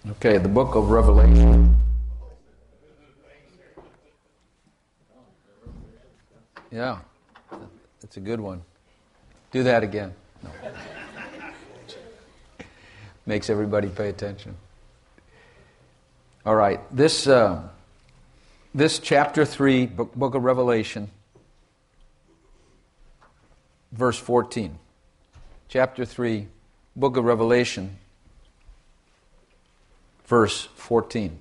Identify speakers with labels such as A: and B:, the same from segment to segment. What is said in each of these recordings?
A: Okay, the book of Revelation. Yeah, that's a good one. Do that again. No. Makes everybody pay attention. All right, this chapter 3, book of Revelation, verse 14. Chapter 3, book of Revelation, verse 14.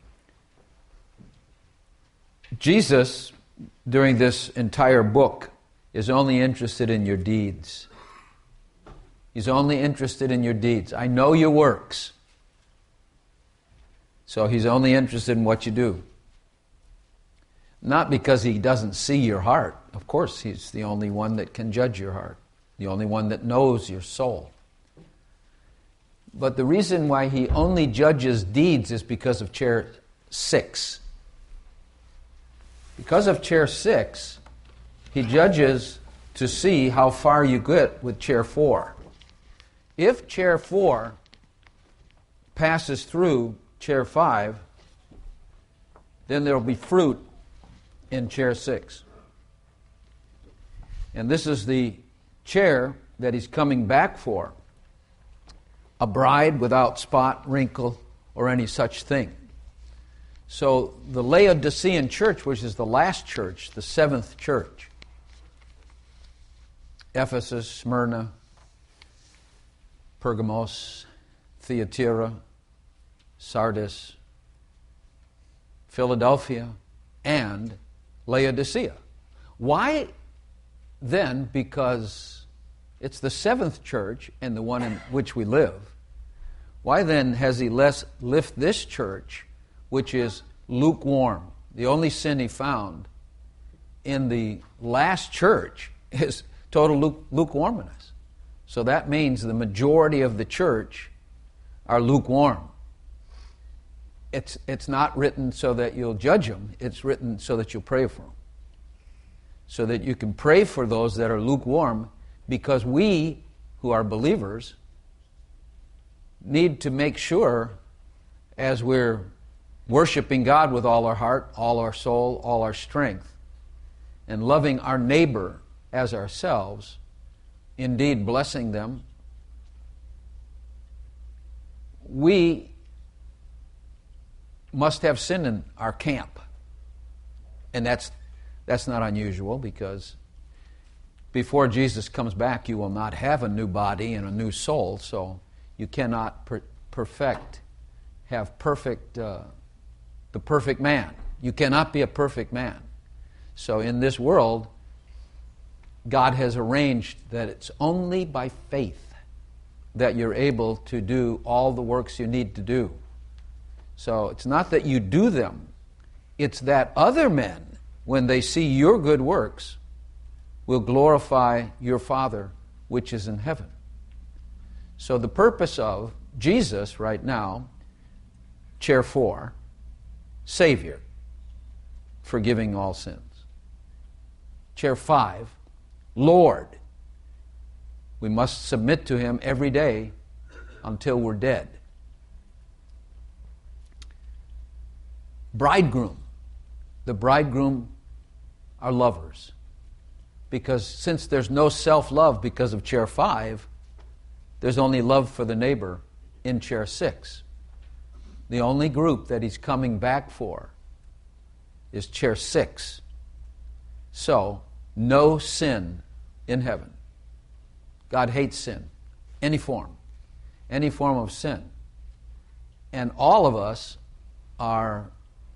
A: Jesus, during this entire book, is only interested in your deeds. He's only interested in your deeds. I know your works. So he's only interested in what you do. Not because he doesn't see your heart. Of course, he's the only one that can judge your heart. The only one that knows your soul. But the reason why he only judges deeds is because of chair 6. Because of chair 6, he judges to see how far you get with chair 4. If chair 4 passes through chair 5, then there will be fruit in chair 6. And this is the chair that he's coming back for. A bride without spot, wrinkle, or any such thing. So the Laodicean church, which is the last church, the 7th church, Ephesus, Smyrna, Pergamos, Thyatira, Sardis, Philadelphia, and Laodicea. Why then? Because it's the 7th church and the one in which we live. Why then has he lift this church, which is lukewarm? The only sin he found in the last church is total lukewarmness. So that means the majority of the church are lukewarm. It's not written so that you'll judge them. It's written so that you'll pray for them. So that you can pray for those that are lukewarm, because we, who are believers, need to make sure, as we're worshiping God with all our heart, all our soul, all our strength, and loving our neighbor as ourselves, indeed blessing them, we must have sin in our camp. And that's not unusual, because before Jesus comes back, you will not have a new body and a new soul, so you cannot the perfect man. You cannot be a perfect man. So in this world, God has arranged that it's only by faith that you're able to do all the works you need to do. So it's not that you do them, it's that other men, when they see your good works, will glorify your Father which is in heaven. So the purpose of Jesus right now, chair 4, Savior, forgiving all sins. Chair 5, Lord. We must submit to Him every day until we're dead. Bridegroom. The bridegroom are lovers. Because since there's no self-love because of chair 5, there's only love for the neighbor in chair 6. The only group that he's coming back for is chair 6. So, no sin in heaven. God hates sin, any form of sin. And all of us are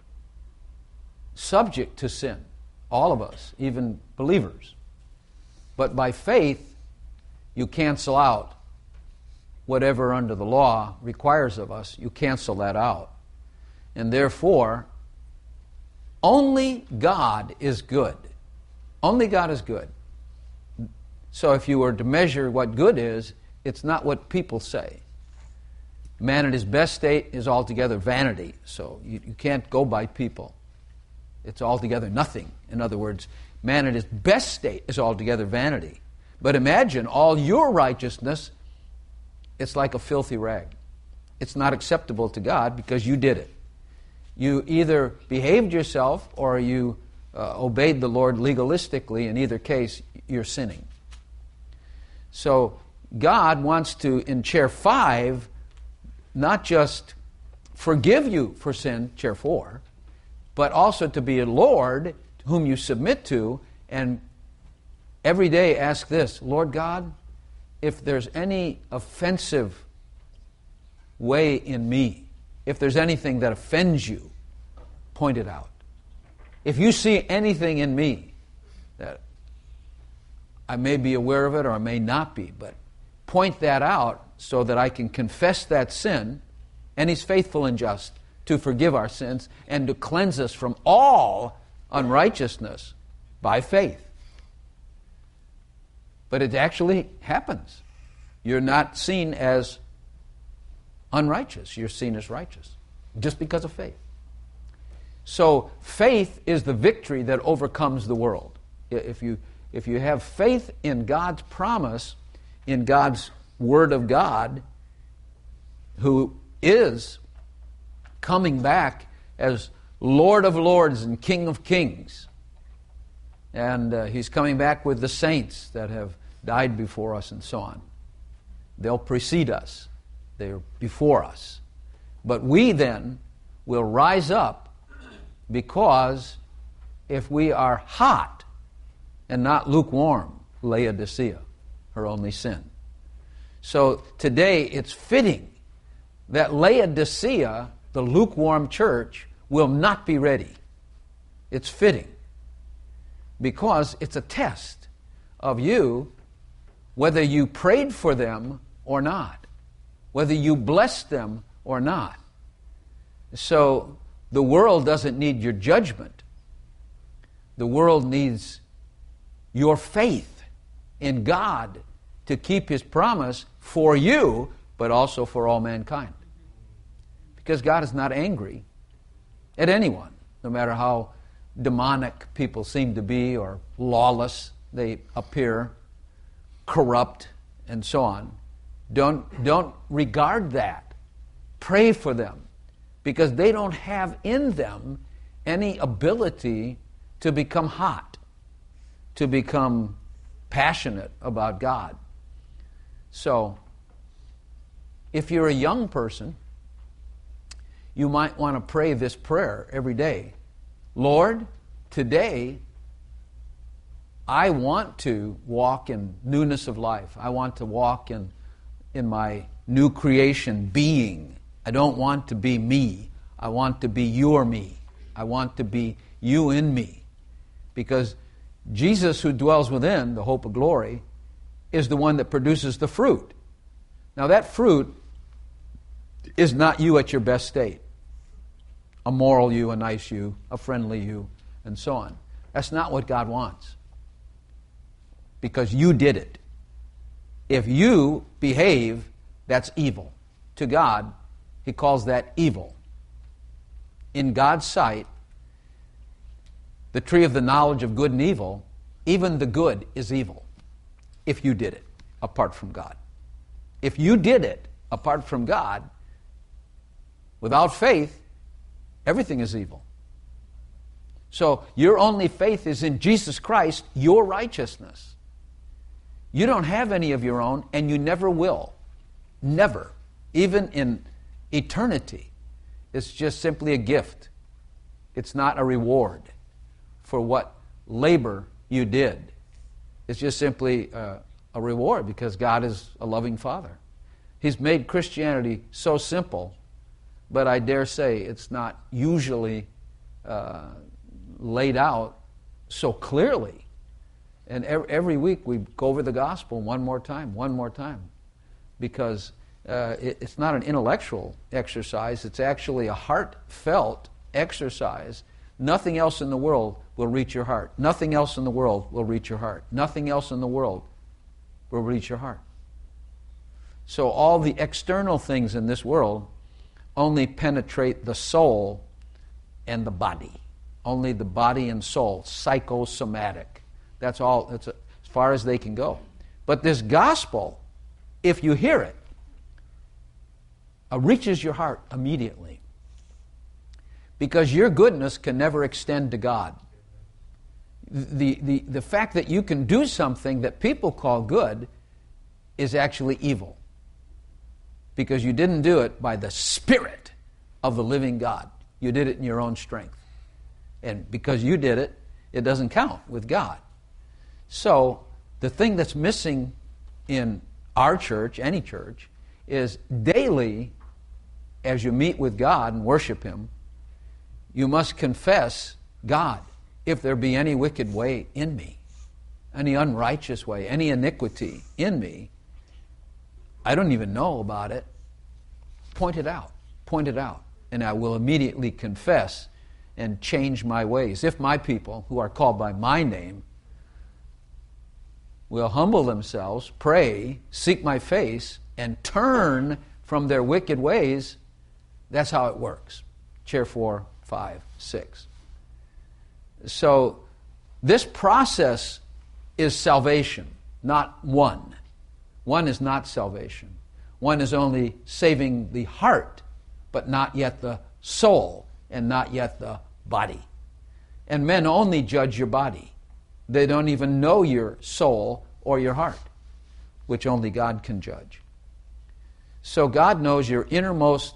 A: subject to sin, all of us, even believers. But by faith, you cancel out whatever under the law requires of us. You cancel that out. And therefore, only God is good. Only God is good. So if you were to measure what good is, it's not what people say. Man at his best state is altogether vanity. So you can't go by people. It's altogether nothing. In other words, man at his best state is altogether vanity. But imagine all your righteousness, it's like a filthy rag. it's not acceptable to God because you did it. You either behaved yourself or you obeyed the Lord legalistically. In either case, you're sinning. So God wants to, in chair 5, not just forgive you for sin, chair 4, but also to be a Lord whom you submit to, and every day ask this: Lord God, if there's any offensive way in me, if there's anything that offends you, point it out. If you see anything in me that I may be aware of it or I may not be, but point that out so that I can confess that sin, and He's faithful and just to forgive our sins and to cleanse us from all unrighteousness by faith. But it actually happens. You're not seen as unrighteous. You're seen as righteous just because of faith. So faith is the victory that overcomes the world. If you have faith in God's promise, in God's Word of God, who is coming back as Lord of Lords and King of Kings, and He's coming back with the saints that have died before us and so on. They'll precede us. They're before us. But we then will rise up, because if we are hot and not lukewarm, Laodicea, her only sin. So today it's fitting that Laodicea, the lukewarm church, will not be ready. It's fitting because it's a test of you, whether you prayed for them or not, whether you blessed them or not. So the world doesn't need your judgment. The world needs your faith in God to keep His promise for you, but also for all mankind. Because God is not angry at anyone, no matter how demonic people seem to be or lawless they appear, corrupt, and so on. Don't regard that. Pray for them, because they don't have in them any ability to become hot, to become passionate about God. So, if you're a young person, you might want to pray this prayer every day. Lord, today I want to walk in newness of life. I want to walk in my new creation being. I don't want to be me. I want to be your me. I want to be you in me. Because Jesus, who dwells within, the hope of glory, is the one that produces the fruit. Now that fruit is not you at your best state. A moral you, a nice you, a friendly you, and so on. That's not what God wants. Because you did it. If you behave, that's evil. To God, He calls that evil. In God's sight, the tree of the knowledge of good and evil, even the good is evil if you did it apart from God. If you did it apart from God, without faith, everything is evil. So your only faith is in Jesus Christ, your righteousness. You don't have any of your own, and you never will. Never. Even in eternity. It's just simply a gift. It's not a reward for what labor you did. It's just simply a reward because God is a loving Father. He's made Christianity so simple, but I dare say it's not usually laid out so clearly. And every week we go over the gospel one more time, because it's not an intellectual exercise. It's actually a heartfelt exercise. Nothing else in the world will reach your heart. Nothing else in the world will reach your heart. Nothing else in the world will reach your heart. So all the external things in this world only penetrate the soul and the body. Only the body and soul, psychosomatic. That's all. That's as far as they can go. But this gospel, if you hear it, reaches your heart immediately. Because your goodness can never extend to God. The fact that you can do something that people call good is actually evil. Because you didn't do it by the Spirit of the living God. You did it in your own strength. And because you did it, it doesn't count with God. So, the thing that's missing in our church, any church, is daily, as you meet with God and worship Him, you must confess, God, if there be any wicked way in me, any unrighteous way, any iniquity in me, I don't even know about it, point it out, and I will immediately confess and change my ways. If my people, who are called by my name, will humble themselves, pray, seek my face, and turn from their wicked ways, that's how it works. Chair 4, 5, 6. So this process is salvation, not one. One is not salvation. One is only saving the heart, but not yet the soul, and not yet the body. And men only judge your body. They don't even know your soul or your heart, which only God can judge. So God knows your innermost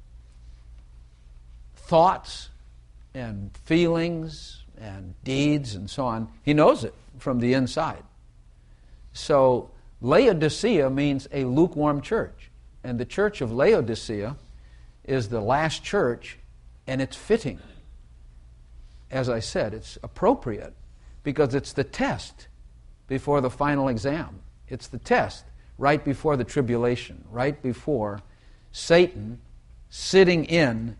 A: thoughts and feelings and deeds and so on. He knows it from the inside. So Laodicea means a lukewarm church. And the church of Laodicea is the last church, and it's fitting. As I said, it's appropriate because it's the test before the final exam. It's the test right before the tribulation, right before Satan sitting in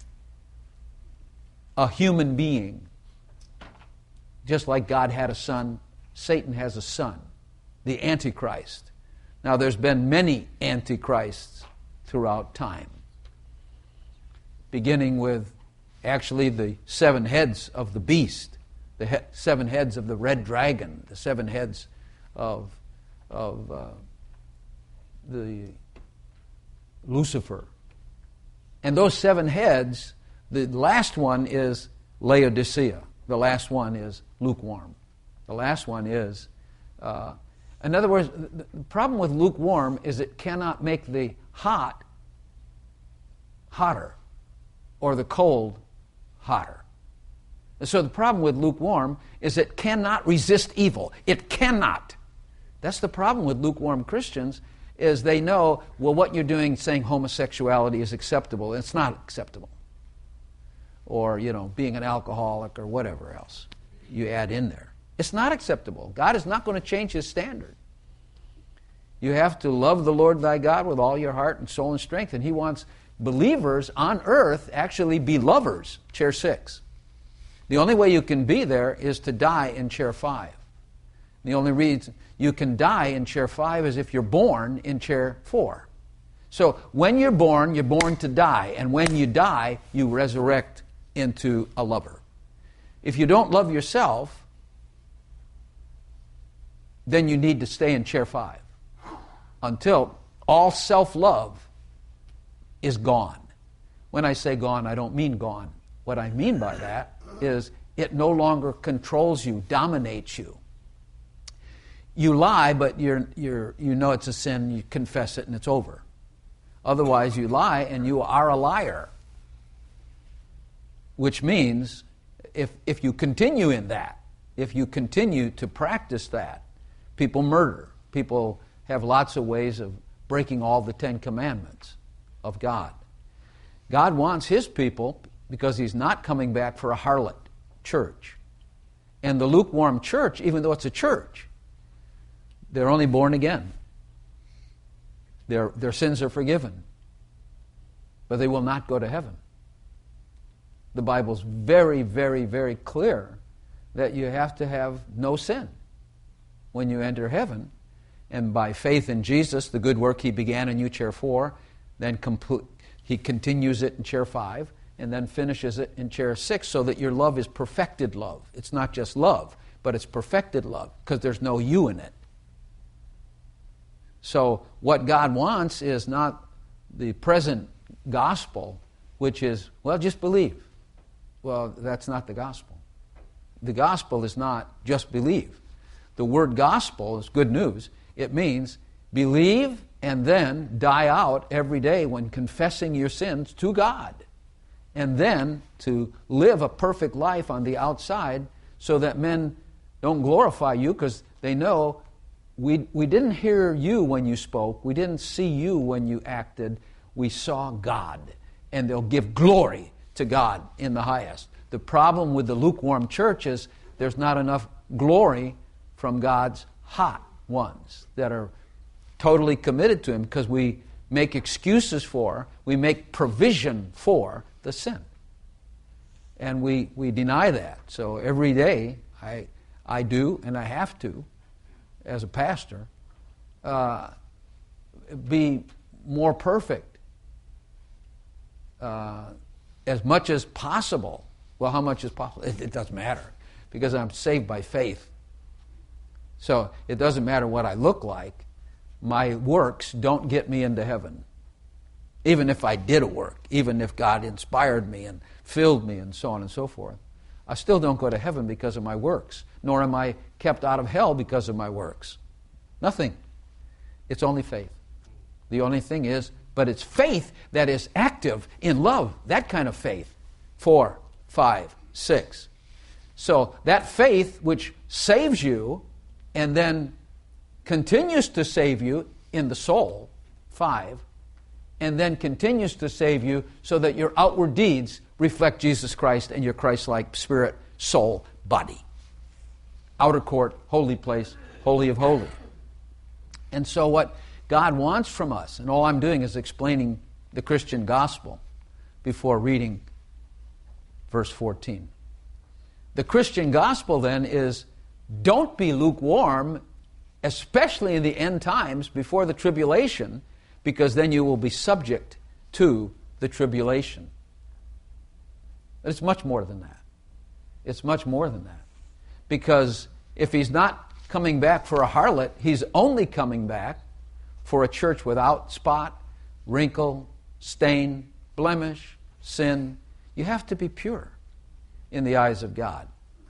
A: a human being. Just like God had a son, Satan has a son, the Antichrist. Now, there's been many Antichrists throughout time, beginning with actually the 7 heads of the beast, the 7 heads of the red dragon, the 7 heads of the Lucifer. And those 7 heads, the last one is Laodicea. The last one is lukewarm. The last one is, in other words, the problem with lukewarm is it cannot make the hot hotter or the cold hotter. So the problem with lukewarm is it cannot resist evil. It cannot. That's the problem with lukewarm Christians, is they know, well, what you're doing saying homosexuality is acceptable. It's not acceptable. Or, being an alcoholic or whatever else you add in there. It's not acceptable. God is not going to change His standard. You have to love the Lord thy God with all your heart and soul and strength, and He wants believers on earth actually be lovers, chair 6. The only way you can be there is to die in chair 5. The only reason you can die in chair 5 is if you're born in chair 4. So when you're born to die, and when you die, you resurrect into a lover. If you don't love yourself, then you need to stay in chair 5 until all self-love is gone. When I say gone, I don't mean gone. What I mean by that is it no longer controls you, dominates you. You lie, but you know it's a sin, you confess it, and it's over. Otherwise, you lie, and you are a liar. Which means, if you continue in that, if you continue to practice that, people murder. People have lots of ways of breaking all the 10 commandments of God. God wants His people, because He's not coming back for a harlot church. And the lukewarm church, even though it's a church, they're only born again. Their sins are forgiven. But they will not go to heaven. The Bible's very, very, very clear that you have to have no sin when you enter heaven. And by faith in Jesus, the good work He began in you, chair 4, then He continues it in chair 5, and then finishes it in chair 6, so that your love is perfected love. It's not just love, but it's perfected love, because there's no you in it. So what God wants is not the present gospel, which is, well, just believe. Well, that's not the gospel. The gospel is not just believe. The word gospel is good news. It means believe and then die out every day when confessing your sins to God. And then to live a perfect life on the outside so that men don't glorify you because they know we didn't hear you when you spoke. We didn't see you when you acted. We saw God. And they'll give glory to God in the highest. The problem with the lukewarm church is there's not enough glory from God's hot ones that are totally committed to Him because we make excuses for, we make provision for the sin. And we deny that. So every day I do, and I have to, as a pastor, be more perfect as much as possible. Well, how much is possible? It doesn't matter because I'm saved by faith. So it doesn't matter what I look like. My works don't get me into heaven. Even if I did a work, even if God inspired me and filled me and so on and so forth, I still don't go to heaven because of my works, nor am I kept out of hell because of my works. Nothing. It's only faith. The only thing is, but it's faith that is active in love, that kind of faith. 4, 5, 6. So that faith which saves you and then continues to save you in the soul, 5, and then continues to save you so that your outward deeds reflect Jesus Christ and your Christ-like spirit, soul, body. Outer court, holy place, holy of holies. And so what God wants from us, and all I'm doing is explaining the Christian gospel before reading verse 14. The Christian gospel then is, don't be lukewarm, especially in the end times before the tribulation, because then you will be subject to the tribulation. But it's much more than that. It's much more than that. Because if He's not coming back for a harlot, He's only coming back for a church without spot, wrinkle, stain, blemish, sin. You have to be pure in the eyes of God.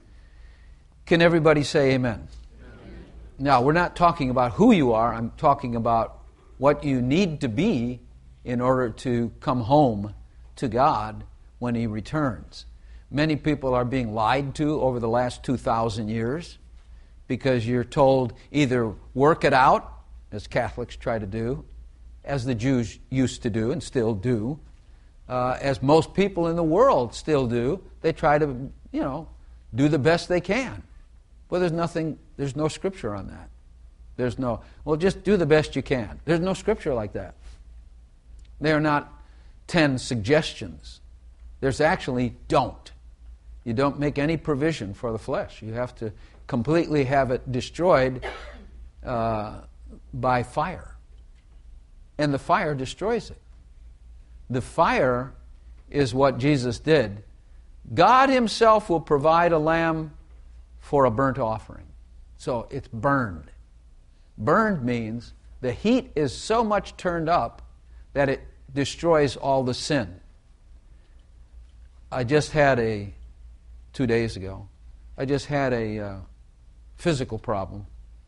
A: Can everybody say amen? Amen. Now, we're not talking about who you are. I'm talking about what you need to be in order to come home to God when He returns. Many people are being lied to over the last 2,000 years because you're told either work it out, as Catholics try to do, as the Jews used to do and still do, as most people in the world still do. They try to, do the best they can. Well, there's no scripture on that. There's no, well, just do the best you can. There's no scripture like that. They are not 10 suggestions. There's actually don't. You don't make any provision for the flesh. You have to completely have it destroyed by fire. And the fire destroys it. The fire is what Jesus did. God Himself will provide a lamb for a burnt offering. So it's burned. Burned means the heat is so much turned up that it destroys all the sin. I just had 2 days ago, I just had a physical problem.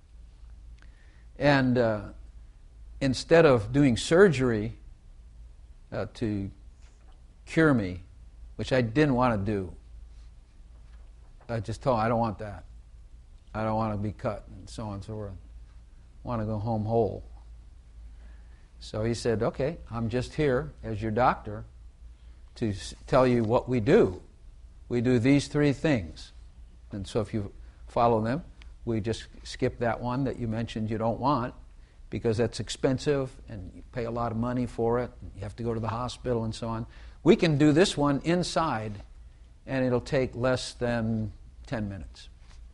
A: And instead of doing surgery to cure me, which I didn't want to do, I just told him, I don't want that. I don't want to be cut and so on and so forth. I want to go home whole. So he said, okay, I'm just here as your doctor to tell you what we do. We do these 3 things. And so if you follow them, we just skip that one that you mentioned you don't want because that's expensive and you pay a lot of money for it. And you have to go to the hospital and so on. We can do this one inside and it'll take less than 10 minutes.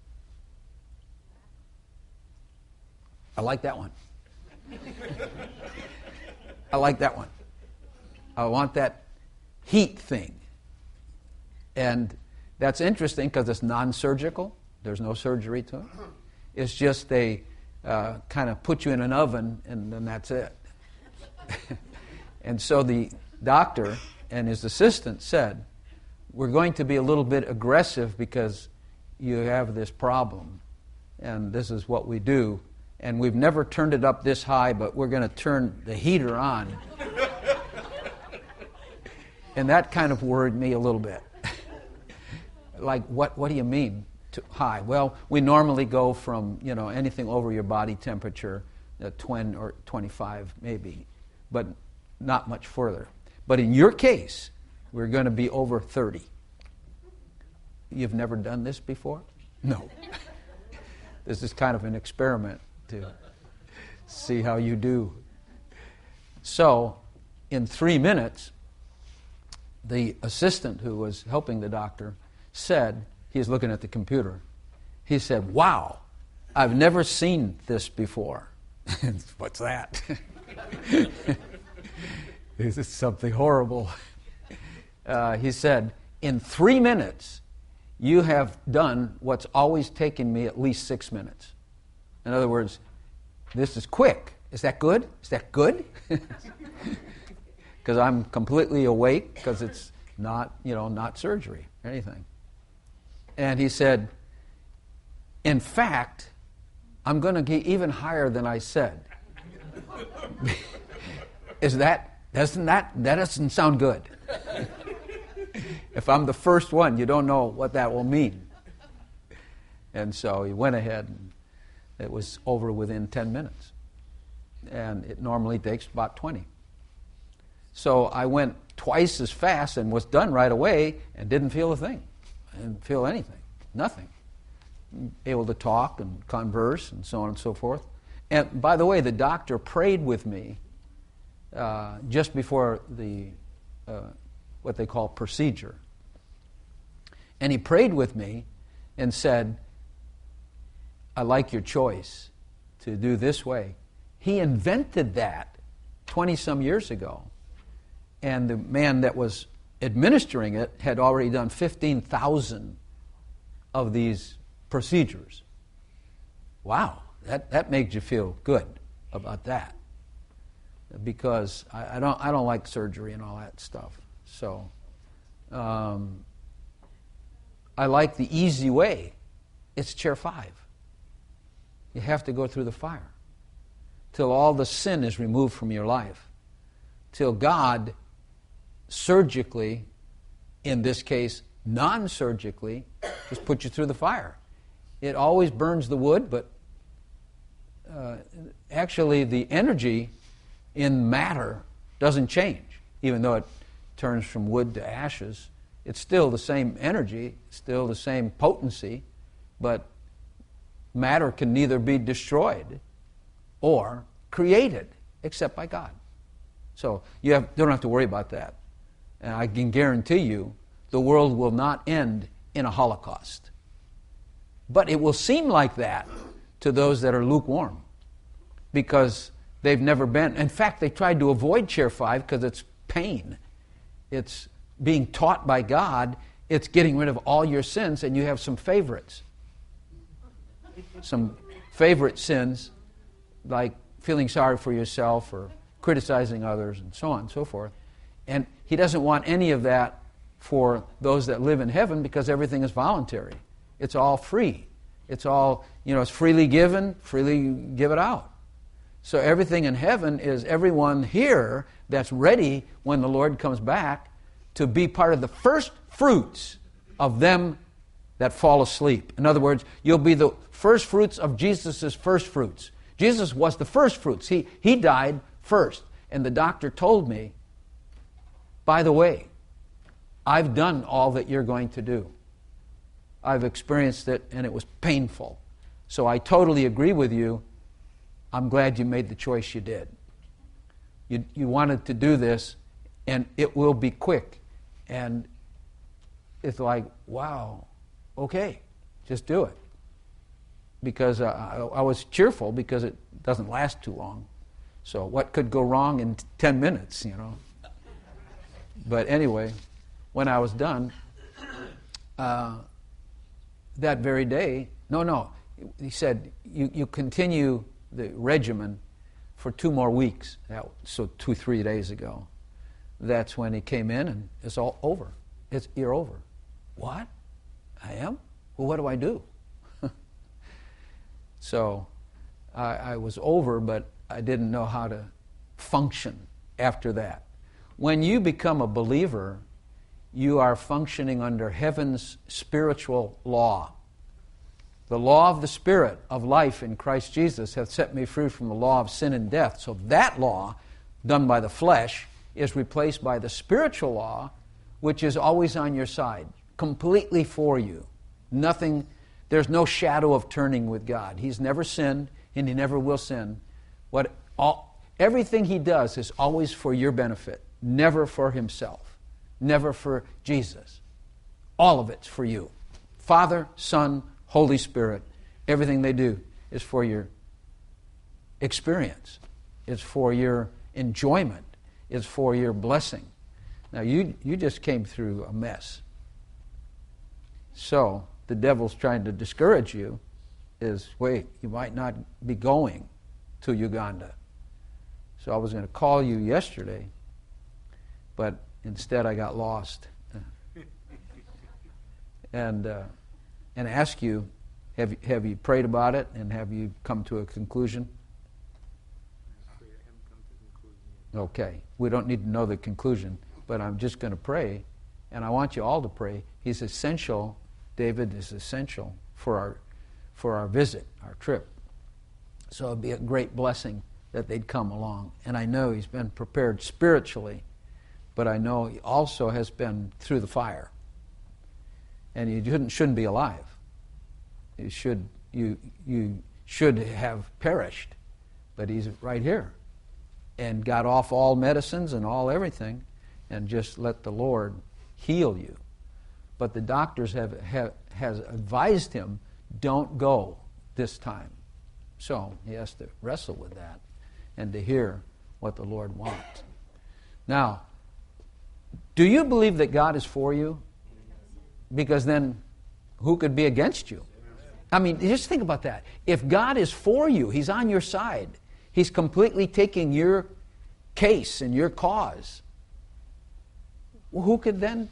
A: I like that one. I like that one. I want that heat thing. And that's interesting because it's non-surgical. There's no surgery to it. It's just they kind of put you in an oven and then that's it. And so the doctor and his assistant said, we're going to be a little bit aggressive because you have this problem, and this is what we do, and we've never turned it up this high, but we're going to turn the heater on. And that kind of worried me a little bit. Like, what do you mean high? Well, we normally go from, anything over your body temperature, 20 or 25 maybe, but not much further. But in your case, we're going to be over 30. You've never done this before? No. This is kind of an experiment to see how you do. So, in 3 minutes, the assistant who was helping the doctor said, he's looking at the computer, he said, wow, I've never seen this before. What's that? This is something horrible. He said, in 3 minutes, you have done what's always taken me at least 6 minutes. In other words, this is quick. Is that good? Is that good? Because I'm completely awake, because it's not surgery or anything. And he said, in fact, I'm going to get even higher than I said. That doesn't sound good. If I'm the first one, you don't know what that will mean. And so he went ahead, and it was over within 10 minutes. And it normally takes about 20. So I went twice as fast and was done right away and didn't feel a thing. I didn't feel anything. Nothing. Able to talk and converse and so on and so forth. And by the way, the doctor prayed with me just before the what they call procedure. And he prayed with me and said, I like your choice to do this way. He invented that 20-some years ago. And the man that was administering it had already done 15,000 of these procedures. Wow, that makes you feel good about that. Because I don't like surgery and all that stuff. So I like the easy way. It's chair 5. You have to go through the fire till all the sin is removed from your life, till God surgically, in this case non-surgically, just put you through the fire. It always burns the wood, but actually the energy in matter doesn't change. Even though it turns from wood to ashes, it's still the same energy, still the same potency, but matter can neither be destroyed or created except by God. So you don't have to worry about that. And I can guarantee you the world will not end in a Holocaust. But it will seem like that to those that are lukewarm, because they've never been. In fact, they tried to avoid chair 5 because it's pain. It's being taught by God. It's getting rid of all your sins, and you have some favorites. Some favorite sins, like feeling sorry for yourself or criticizing others and so on and so forth. And he doesn't want any of that for those that live in heaven, because everything is voluntary. It's all free. It's all, it's freely given, freely give it out. So everything in heaven is everyone here that's ready when the Lord comes back to be part of the first fruits of them that fall asleep. In other words, you'll be the first fruits of Jesus' first fruits. Jesus was the first fruits. He died first. And the doctor told me, by the way, I've done all that you're going to do. I've experienced it, and it was painful. So I totally agree with you. I'm glad you made the choice you did. You wanted to do this, and it will be quick. And it's like, wow, okay, just do it. Because I was cheerful, because it doesn't last too long. So what could go wrong in 10 minutes, But anyway, when I was done, that very day, he said, you continue the regimen for 2 more weeks. So 2-3 days ago. that's when he came in and it's all over. You're over. What? I am? Well, what do I do? So I was over, but I didn't know how to function after that. When you become a believer, you are functioning under heaven's spiritual law. The law of the Spirit of life in Christ Jesus hath set me free from the law of sin and death. So that law, done by the flesh, is replaced by the spiritual law, which is always on your side, completely for you. Nothing, there's no shadow of turning with God. He's never sinned, and he never will sin. Everything he does is always for your benefit, never for himself, never for Jesus. All of it's for you. Father, Son, Holy Spirit, everything they do is for your experience. It's for your enjoyment. It's for your blessing. Now, you just came through a mess. So, the devil's trying to discourage you is, wait, you might not be going to Uganda. So I was going to call you yesterday, but instead I got lost. And ask you, have you prayed about it and have you come to a conclusion? Okay, we don't need to know the conclusion, but I'm just going to pray, and I want you all to pray. He's essential. David is essential for our visit, our trip. So it'd be a great blessing that they'd come along. And I know he's been prepared spiritually, but I know he also has been through the fire. And you shouldn't be alive. You should have perished, but he's right here, and got off all medicines and all everything, and just let the Lord heal you. But the doctors has advised him, don't go this time. So he has to wrestle with that and to hear what the Lord wants. Now, do you believe that God is for you? Because then who could be against you? I mean, just think about that. If God is for you, he's on your side. He's completely taking your case and your cause. Well, who could then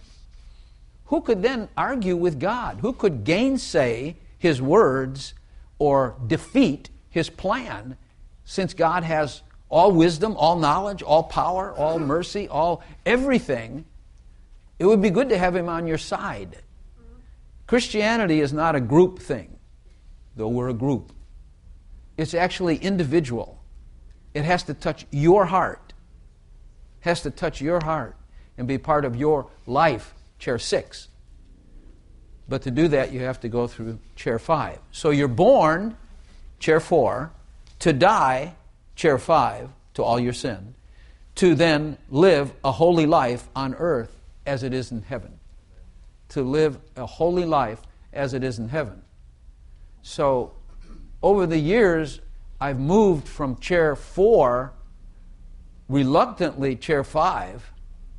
A: argue with God? Who could gainsay his words or defeat his plan, since God has all wisdom, all knowledge, all power, all mercy, all everything? It would be good to have him on your side. Christianity is not a group thing, though we're a group. It's actually individual. It has to touch your heart. It has to touch your heart and be part of your life, chair 6. But to do that, you have to go through chair 5. So you're born, chair 4, to die, chair 5, to all your sin, to then live a holy life on earth as it is in heaven. To live a holy life as it is in heaven. So, over the years, I've moved from chair 4, reluctantly chair 5,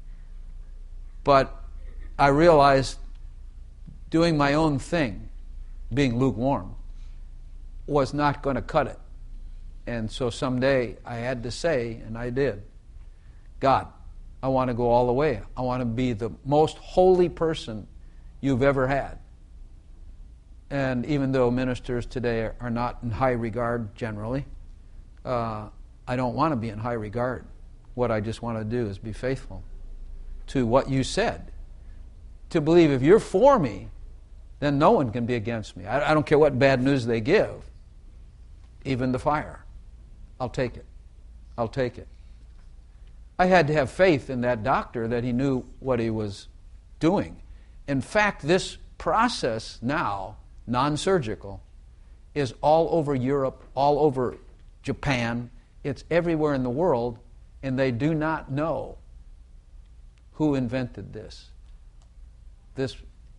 A: but I realized doing my own thing, being lukewarm, was not going to cut it. And so someday I had to say, and I did, God, I want to go all the way. I want to be the most holy person you've ever had. And even though ministers today are not in high regard generally, I don't want to be in high regard. What I just want to do is be faithful to what you said. To believe if you're for me, then no one can be against me. I don't care what bad news they give, even the fire. I'll take it. I'll take it. I had to have faith in that doctor that he knew what he was doing. In fact, this process now, non-surgical, is all over Europe, all over Japan. It's everywhere in the world, and they do not know who invented this. This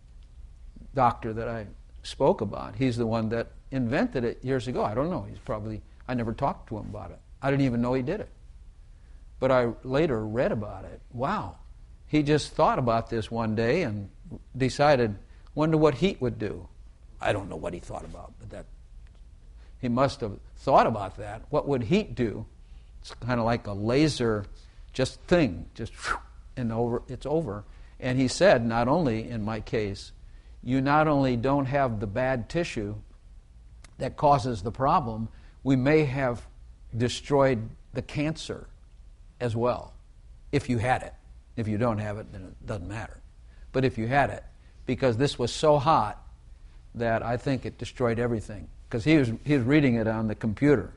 A: doctor that I spoke about, he's the one that invented it years ago. I don't know. I never talked to him about it. I didn't even know he did it. But I later read about it. Wow. He just thought about this one day and decided, wonder what heat would do. I don't know what he thought about, but he must have thought about that. What would heat do? It's kind of like a laser thing, just and it's over. And he said, not only in my case, you not only don't have the bad tissue that causes the problem, we may have destroyed the cancer as well, if you had it. If you don't have it, then it doesn't matter. But if you had it, because this was so hot that I think it destroyed everything. Because he was reading it on the computer,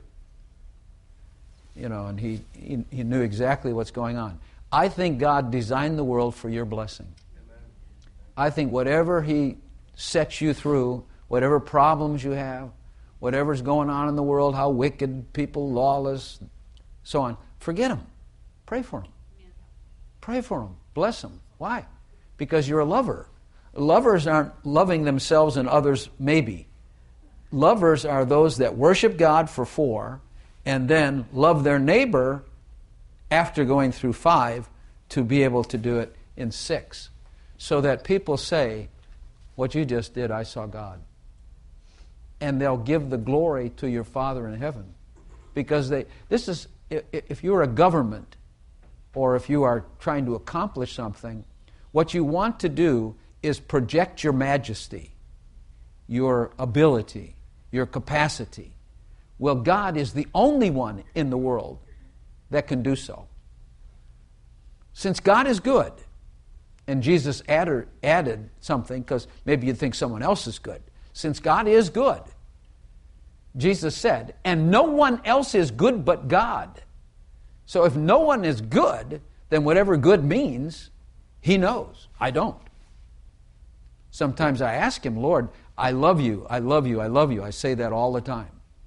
A: and he knew exactly what's going on. I think God designed the world for your blessing. I think whatever He sets you through, whatever problems you have, whatever's going on in the world, how wicked people, lawless, so on, forget them. Pray for them. Pray for them. Bless them. Why? Because you're a lover. Lovers aren't loving themselves and others maybe. Lovers are those that worship God for 4 and then love their neighbor after going through 5 to be able to do it in 6. So that people say, what you just did, I saw God. And they'll give the glory to your Father in heaven. Because if you're a government or if you are trying to accomplish something, what you want to do is project your majesty, your ability, your capacity. Well, God is the only one in the world that can do so. Since God is good, and Jesus added something, because maybe you'd think someone else is good. Since God is good, Jesus said, and no one else is good but God. So if no one is good, then whatever good means, He knows. I don't. Sometimes I ask Him, Lord, I love you, I love you, I love you. I say that all the time.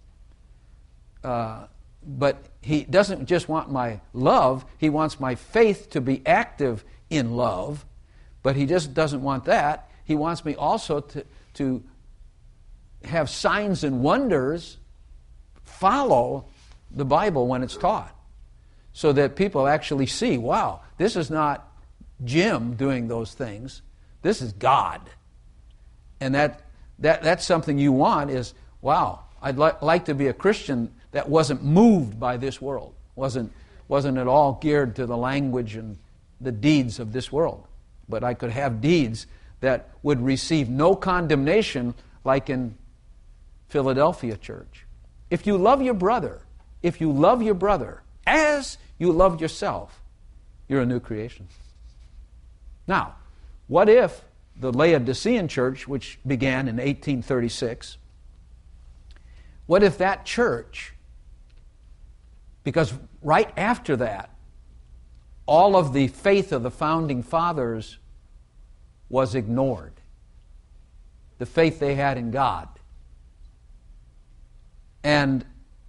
A: But He doesn't just want my love, He wants my faith to be active in love. But He just doesn't want that. He wants me also to have signs and wonders follow the Bible when it's taught. So that people actually see, wow, this is not Jim doing those things. This is God. And that's something you want is, wow, I'd like to be a Christian that wasn't moved by this world, wasn't at all geared to the language and the deeds of this world. But I could have deeds that would receive no condemnation like in Philadelphia church. If you love your brother as you loved yourself, you're a new creation. Now, what if the Laodicean church, which began in 1836, what if that church, because right after that, all of the faith of the founding fathers was ignored. The faith they had in God. And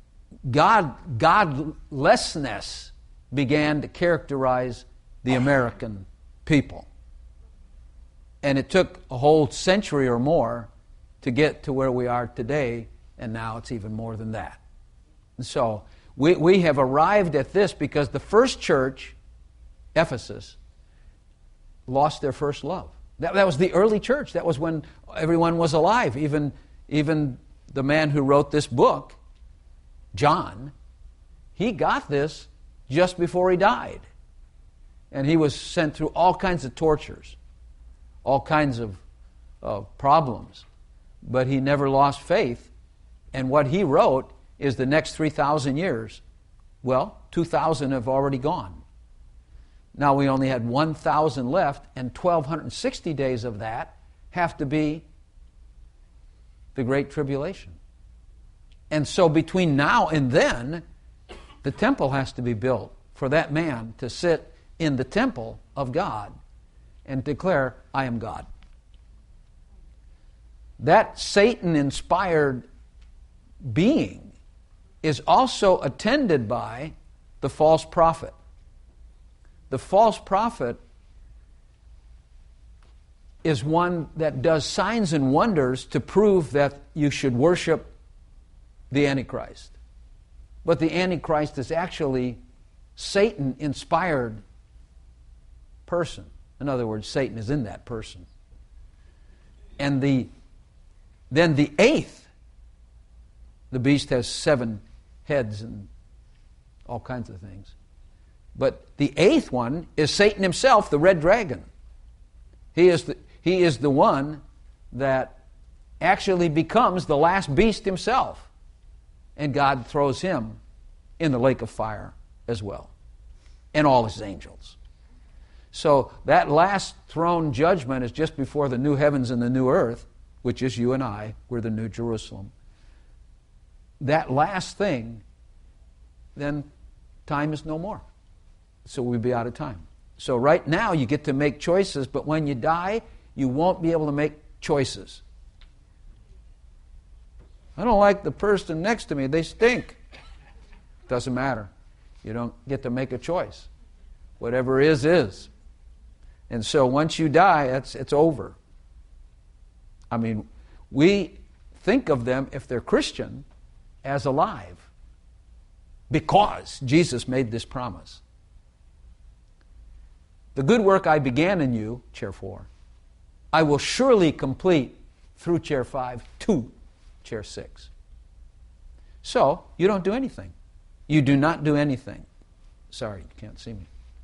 A: godlessness began to characterize the American people. And it took a whole century or more to get to where we are today, and now it's even more than that. And so we have arrived at this because the first church, Ephesus, lost their first love. That was the early church. That was when everyone was alive. Even the man who wrote this book, John, he got this just before he died. And he was sent through all kinds of tortures, all kinds of problems. But he never lost faith. And what he wrote is the next 3,000 years. Well, 2,000 have already gone. Now we only had 1,000 left, and 1,260 days of that have to be the Great Tribulation. And so between now and then, the temple has to be built for that man to sit in the temple of God and declare, I am God. That Satan-inspired being is also attended by the false prophet. The false prophet is one that does signs and wonders to prove that you should worship the Antichrist. But the Antichrist is actually Satan-inspired person. In other words, Satan is in that person. And then the eighth, the beast has 7 heads and all kinds of things. But the eighth one is Satan himself, the red dragon. He is the one that actually becomes the last beast himself. And God throws him in the lake of fire as well. And all his angels. So that last throne judgment is just before the new heavens and the new earth, which is you and I. We're the new Jerusalem. That last thing, then time is no more. So we'll be out of time. So right now you get to make choices, but when you die, you won't be able to make choices. I don't like the person next to me. They stink. Doesn't matter. You don't get to make a choice. Whatever is. And so once you die, it's over. I mean, we think of them, if they're Christian, as alive. Because Jesus made this promise. The good work I began in you, chair 4, I will surely complete through chair 5 to chair 6. So, you don't do anything. You do not do anything. Sorry, you can't see me.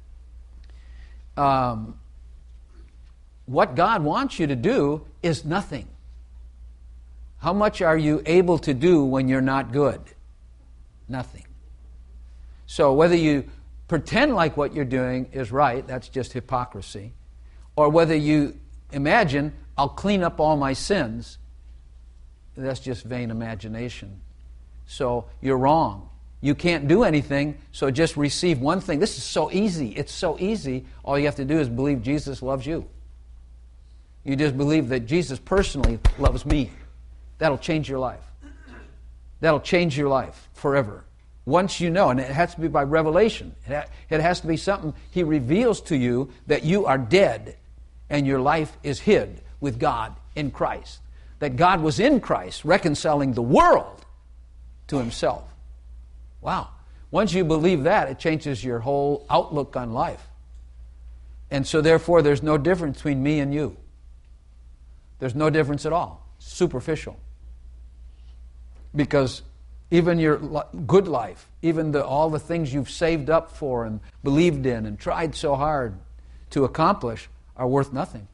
A: What God wants you to do is nothing. How much are you able to do when you're not good? Nothing. So whether you pretend like what you're doing is right, that's just hypocrisy, or whether you imagine, I'll clean up all my sins, that's just vain imagination. So you're wrong. You can't do anything, so just receive one thing. This is so easy. It's so easy. All you have to do is believe Jesus loves you. You just believe that Jesus personally loves me. That'll change your life. That'll change your life forever. Once you know, and it has to be by revelation. It has to be something He reveals to you, that you are dead and your life is hid with God in Christ. That God was in Christ reconciling the world to Himself. Wow. Once you believe that, it changes your whole outlook on life. And so therefore there's no difference between me and you. There's no difference at all. Superficial. Because even your good life, even all the things you've saved up for and believed in and tried so hard to accomplish are worth nothing.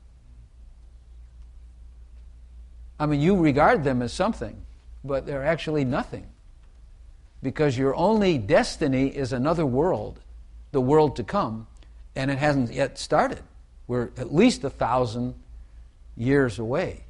A: I mean, you regard them as something, but they're actually nothing. Because your only destiny is another world, the world to come, and it hasn't yet started. We're at least 1,000 years away.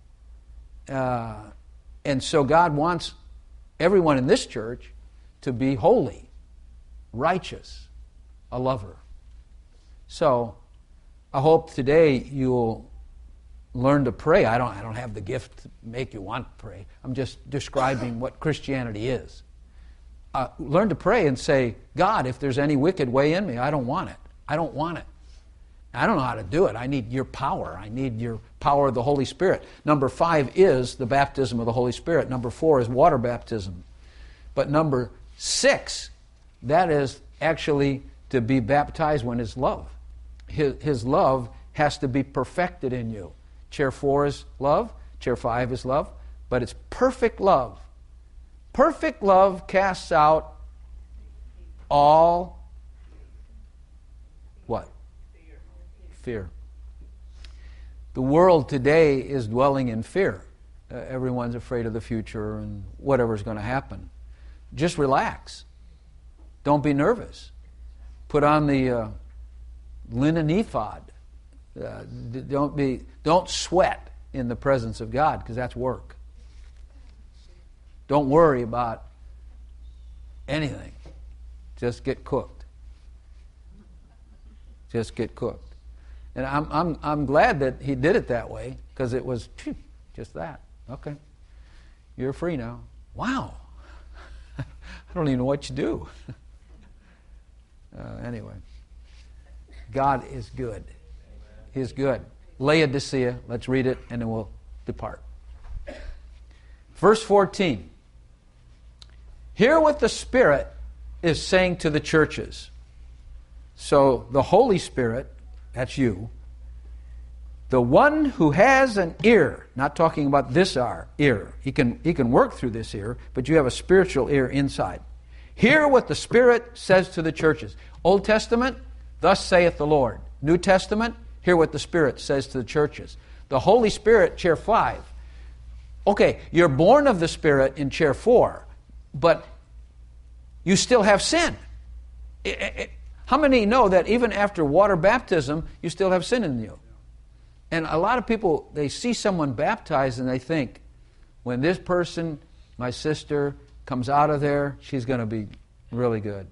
A: And so God wants everyone in this church to be holy, righteous, a lover. So I hope today you'll learn to pray. I don't have the gift to make you want to pray. I'm just describing what Christianity is. Learn to pray and say, God, if there's any wicked way in me, I don't want it. I don't want it. I don't know how to do it. I need your power. I need your power of the Holy Spirit. Number 5 is the baptism of the Holy Spirit. Number 4 is water baptism. But number 6, that is actually to be baptized when His love. His love has to be perfected in you. Chair 4 is love. Chair 5 is love. But it's perfect love. Perfect love casts out all what? Fear. The world today is dwelling in fear. Everyone's afraid of the future and whatever's going to happen. Just relax. Don't be nervous. Put on the linen ephod. Don't sweat in the presence of God, because that's work. Don't worry about anything. Just get cooked. Just get cooked. And I'm glad that He did it that way, because it was just that. Okay. You're free now. Wow. I don't even know what you do. Anyway. God is good. He is good. Laodicea, let's read it and then we'll depart. Verse 14. Hear what the Spirit is saying to the churches. So the Holy Spirit, that's you, the one who has an ear, not talking about this ear, he can work through this ear, but you have a spiritual ear inside. Hear what the Spirit says to the churches. Old Testament, thus saith the Lord. New Testament, hear what the Spirit says to the churches. The Holy Spirit, chair 5. Okay, you're born of the Spirit in chair 4, but you still have sin. How many know that even after water baptism, you still have sin in you? And a lot of people, they see someone baptized and they think, when this person, my sister, comes out of there, she's going to be really good.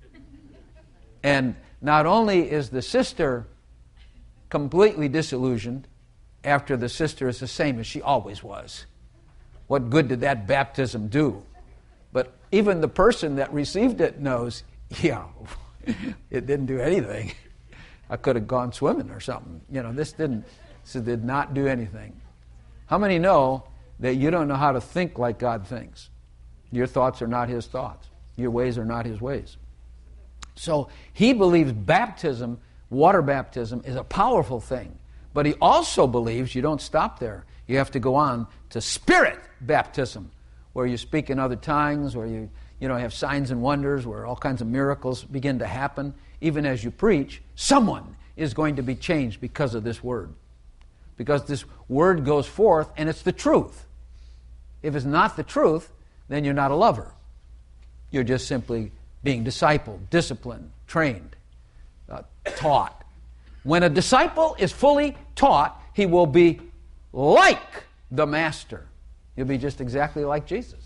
A: And not only is the sister completely disillusioned after the sister is the same as she always was. What good did that baptism do? But even the person that received it knows, yeah, it didn't do anything. I could have gone swimming or something. This did not do anything. How many know that you don't know how to think like God thinks? Your thoughts are not His thoughts. Your ways are not His ways. So he believes baptism, water baptism, is a powerful thing. But he also believes you don't stop there. You have to go on to Spirit baptism, where you speak in other tongues, where you have signs and wonders, where all kinds of miracles begin to happen. Even as you preach, someone is going to be changed because of this word. Because this word goes forth, and it's the truth. If it's not the truth, then you're not a lover. You're just simply being discipled, disciplined, trained, taught. When a disciple is fully taught, he will be like the Master. You'll be just exactly like Jesus.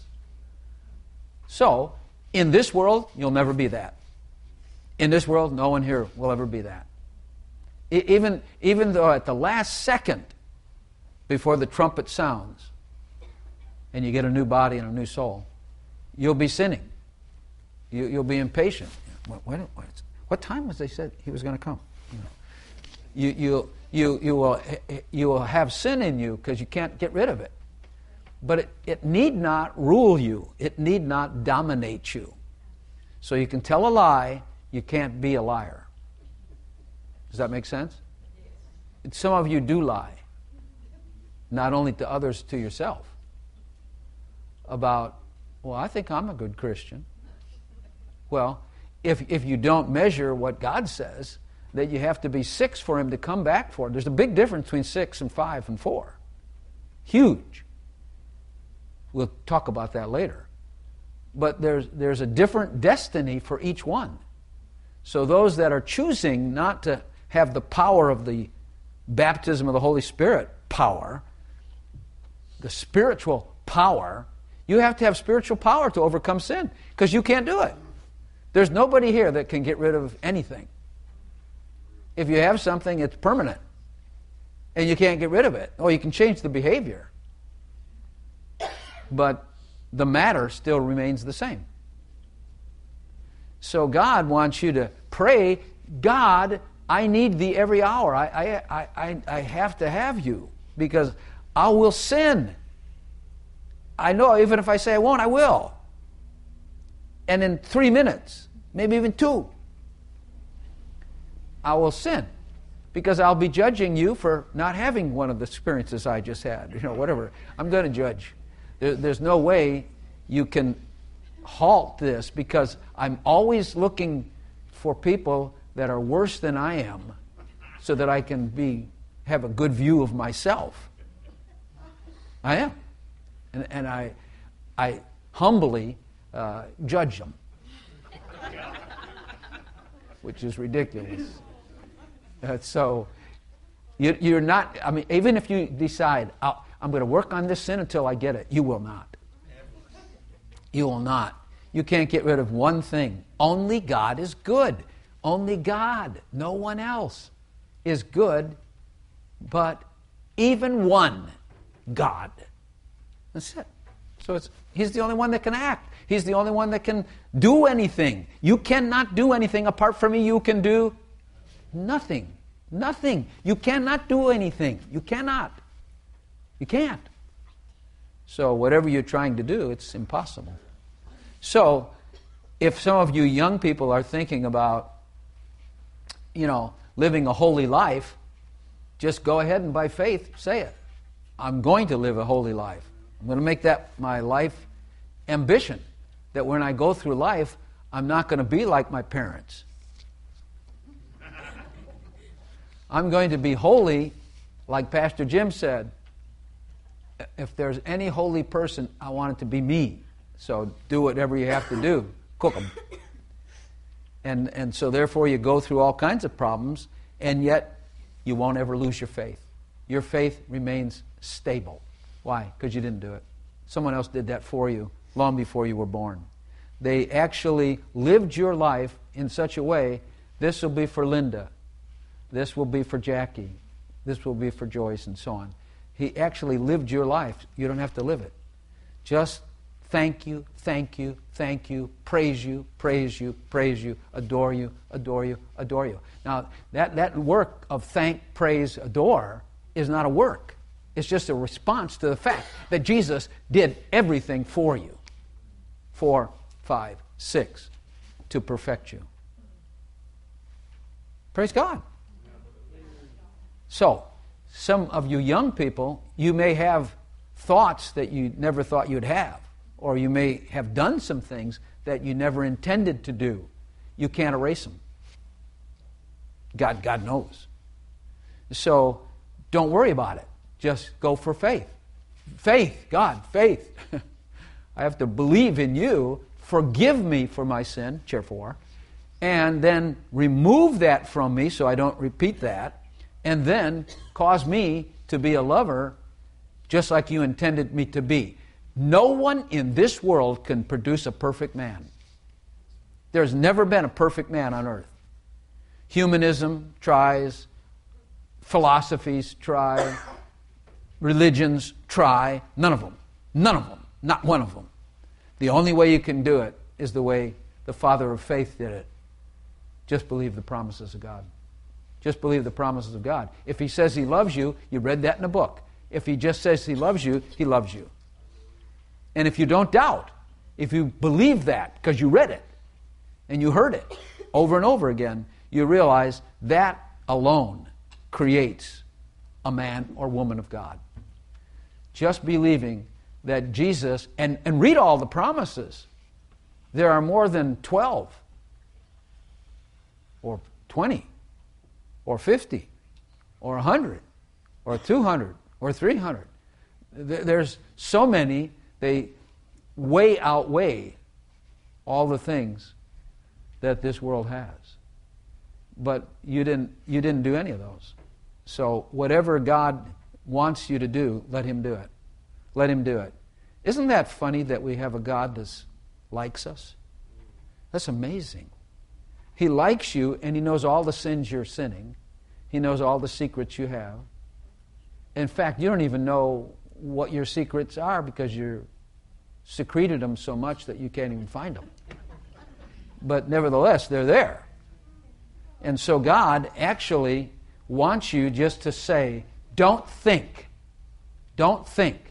A: So, in this world, you'll never be that. In this world, no one here will ever be that. Even though at the last second before the trumpet sounds and you get a new body and a new soul, you'll be sinning. You'll be impatient. What time was they said he was going to come? You will have sin in you because you can't get rid of it. But it need not rule you. It need not dominate you. So you can tell a lie, you can't be a liar. Does that make sense? Some of you do lie. Not only to others, to yourself. About, well, I think I'm a good Christian. Well, if you don't measure what God says, that you have to be 6 for Him to come back for. There's a big difference between 6 and 5 and 4. Huge. We'll talk about that later. But there's a different destiny for each one. So those that are choosing not to have the power of the baptism of the Holy Spirit power, the spiritual power, you have to have spiritual power to overcome sin, because you can't do it. There's nobody here that can get rid of anything. If you have something, it's permanent, and you can't get rid of it. Oh, you can change the behavior, but the matter still remains the same. So God wants you to pray, God, I need Thee every hour. I have to have You, because I will sin. I know even if I say I won't, I will. And in 3 minutes, maybe even 2, I will sin, because I'll be judging you for not having one of the experiences I just had. Whatever. I'm going to judge. There's no way you can halt this, because I'm always looking for people that are worse than I am, so that I can have a good view of myself. I am. And I humbly judge them, which is ridiculous. So you're not, even if you decide, I'm going to work on this sin until I get it, you will not. You will not. You can't get rid of one thing. Only God is good. Only God, no one else, is good, but even one God. That's it. So He's the only one that can act. He's the only one that can do anything. You cannot do anything apart from Me. You can do nothing. Nothing. You cannot do anything. You cannot. You can't. So whatever you're trying to do, it's impossible. So if some of you young people are thinking about, living a holy life, just go ahead and by faith say it. I'm going to live a holy life. I'm going to make that my life ambition, that when I go through life, I'm not going to be like my parents. I'm going to be holy, like Pastor Jim said. If there's any holy person, I want it to be me. So do whatever you have to do. Cook them. And so therefore you go through all kinds of problems, and yet you won't ever lose your faith. Your faith remains stable. Why? Because you didn't do it. Someone else did that for you long before you were born. They actually lived your life in such a way, this will be for Linda, this will be for Jackie, this will be for Joyce, and so on. He actually lived your life. You don't have to live it. Just thank you, thank you, thank you, praise you, praise you, praise you, adore you, adore you, adore you. Now, that work of thank, praise, adore is not a work. It's just a response to the fact that Jesus did everything for you. 4, 5, 6, to perfect you. Praise God. So, some of you young people, you may have thoughts that you never thought you'd have, or you may have done some things that you never intended to do. You can't erase them. God knows. So, don't worry about it. Just go for faith. Faith, God, faith. I have to believe in you. Forgive me for my sin, chair 4, and then remove that from me so I don't repeat that, and then cause me to be a lover just like you intended me to be. No one in this world can produce a perfect man. There's never been a perfect man on earth. Humanism tries, philosophies try, religions try, none of them, not one of them. The only way you can do it is the way the father of faith did it. Just believe the promises of God. Just believe the promises of God. If he says he loves you, you read that in a book. If he just says he loves you, he loves you. And if you don't doubt, if you believe that because you read it and you heard it over and over again, you realize that alone creates a man or woman of God. Just believing that Jesus, and read all the promises. There are more than 12 or 20 or 50 or 100 or 200 or 300. There's so many, they way outweigh all the things that this world has. But you didn't do any of those. So whatever God wants you to do, let him do it. Let him do it. Isn't that funny that we have a God that likes us? That's amazing. He likes you, and he knows all the sins you're sinning. He knows all the secrets you have. In fact, you don't even know what your secrets are because you're secreted them so much that you can't even find them. But nevertheless, they're there. And so God actually wants you just to say, don't think. Don't think.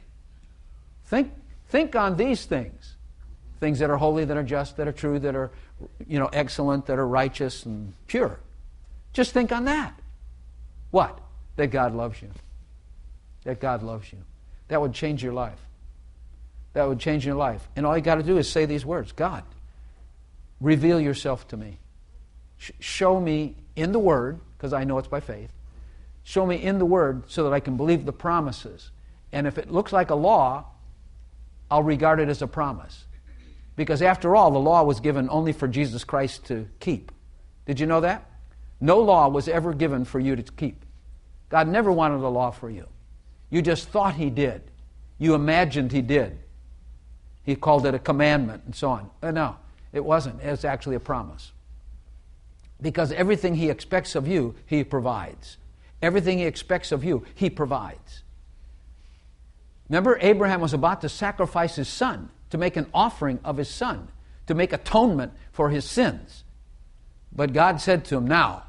A: Think on these things. Things that are holy, that are just, that are true, that are excellent, that are righteous and pure. Just think on that. What? That God loves you. That God loves you. That would change your life. That would change your life. And all you got to do is say these words. God, reveal yourself to me. Show me in the Word, because I know it's by faith. Show me in the Word so that I can believe the promises. And if it looks like a law, I'll regard it as a promise. Because after all, the law was given only for Jesus Christ to keep. Did you know that? No law was ever given for you to keep. God never wanted a law for you. You just thought he did. You imagined he did. He called it a commandment and so on. No, it wasn't. It's actually a promise. Because everything he expects of you, he provides. Everything he expects of you, he provides. Remember, Abraham was about to sacrifice his son, to make an offering of his son, to make atonement for his sins. But God said to him, now,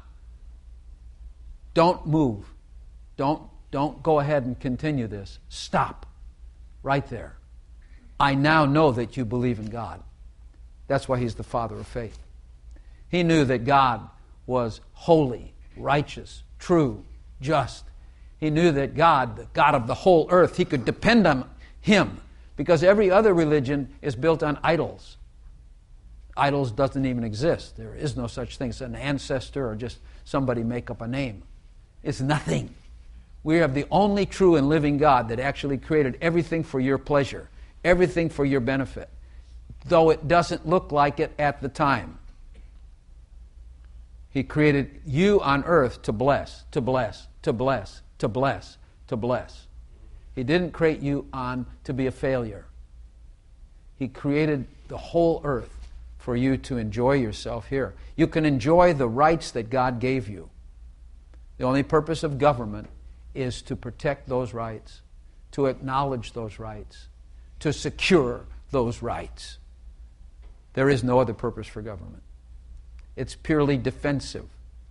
A: don't move. Don't go ahead and continue this. Stop. Right there. I now know that you believe in God. That's why he's the father of faith. He knew that God was holy, righteous, true, just. He knew that God, the God of the whole earth, he could depend on him, because every other religion is built on idols. Idols doesn't even exist. There is no such thing as an ancestor or just somebody make up a name. It's nothing. We have the only true and living God that actually created everything for your pleasure, everything for your benefit, though it doesn't look like it at the time. He created you on earth to bless, to bless, to bless, to bless, to bless. He didn't create you on to be a failure. He created the whole earth for you to enjoy yourself here. You can enjoy the rights that God gave you. The only purpose of government is to protect those rights, to acknowledge those rights, to secure those rights. There is no other purpose for government. It's purely defensive.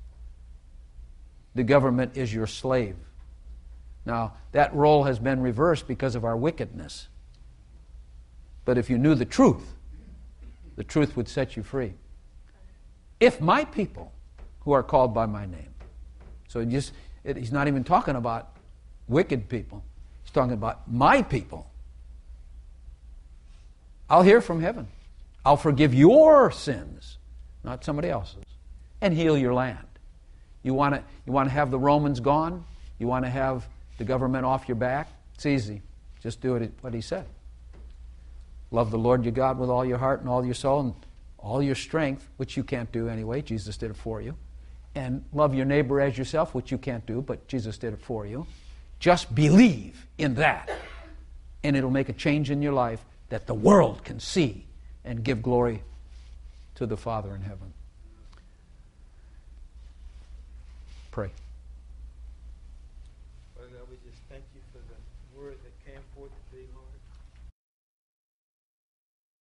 A: The government is your slave. Now, that role has been reversed because of our wickedness. But if you knew the truth would set you free. If my people, who are called by my name. So he's not even talking about wicked people. He's talking about my people. I'll hear from heaven. I'll forgive your sins, not somebody else's, and heal your land. You want to have the Romans gone? You want to have the government off your back? It's easy. Just do what he said. Love the Lord your God with all your heart and all your soul and all your strength, which you can't do anyway. Jesus did it for you. And love your neighbor as yourself, which you can't do, but Jesus did it for you. Just believe in that, and it'll make a change in your life that the world can see and give glory to the Father in heaven. Pray.